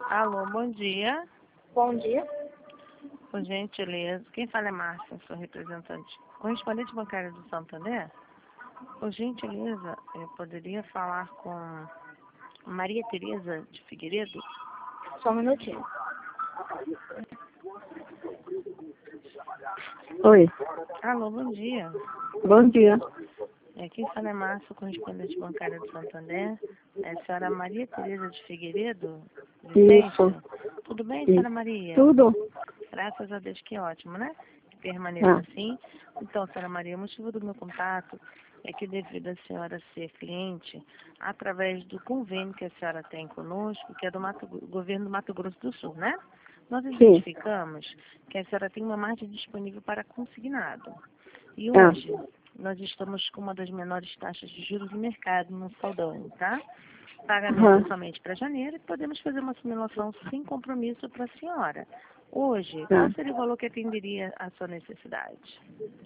Alô, bom dia. Bom dia. Por gentileza, quem fala é Márcia, sou representante. Correspondente bancário do Santander. Por gentileza, eu poderia falar com Maria Tereza de Figueiredo? Só um minutinho. Oi. Alô, bom dia. Bom dia. Quem fala é Márcia, correspondente bancário do Santander. É a senhora Maria Tereza de Figueiredo? Isso. Tudo bem, Isso. senhora Maria? Tudo? Graças a Deus, que ótimo, né? Que permaneça Ah. assim. Então, senhora Maria, o motivo do meu contato é que devido a senhora ser cliente, através do convênio que a senhora tem conosco, que é do governo do Mato Grosso do Sul, né? Nós identificamos que a senhora tem uma margem disponível para consignado. E hoje, nós estamos com uma das menores taxas de juros do mercado no saldão, tá? Pagamento somente para janeiro e podemos fazer uma simulação sem compromisso para a senhora. Hoje, qual seria o valor que atenderia à sua necessidade?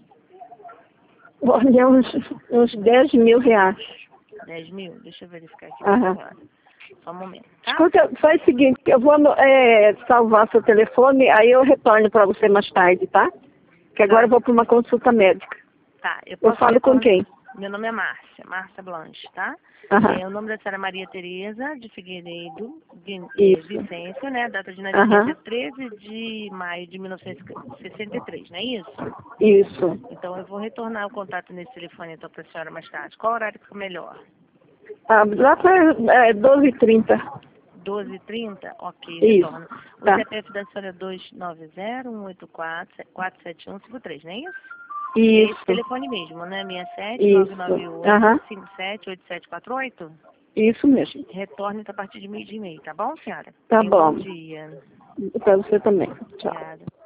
Olha, uns 10 mil reais. 10 mil? Deixa eu verificar aqui para a senhora. Só um momento, tá? Escuta, faz o seguinte, eu vou salvar seu telefone, aí eu retorno para você mais tarde, tá? Que agora eu vou para uma consulta médica. Tá, eu falo com quem? Meu nome é Márcia Blanche, tá? O nome da senhora é Maria Tereza de Figueiredo Vicêncio, né? Data de nascimento é 13 de maio de 1963, não é isso? Isso. Então eu vou retornar o contato nesse telefone então para a senhora mais tarde. Qual horário que for melhor? Lá para 12h30. 12h30? Ok, Isso. retorno. O Tá. CPF da senhora é 290-184-47153, não é isso? Isso. Esse telefone mesmo, né? 67-998-578748? Isso mesmo. Retorne a partir de 12h30, tá bom, senhora? Tá Tenha um bom. bom dia. Para você também. Tchau. Obrigada.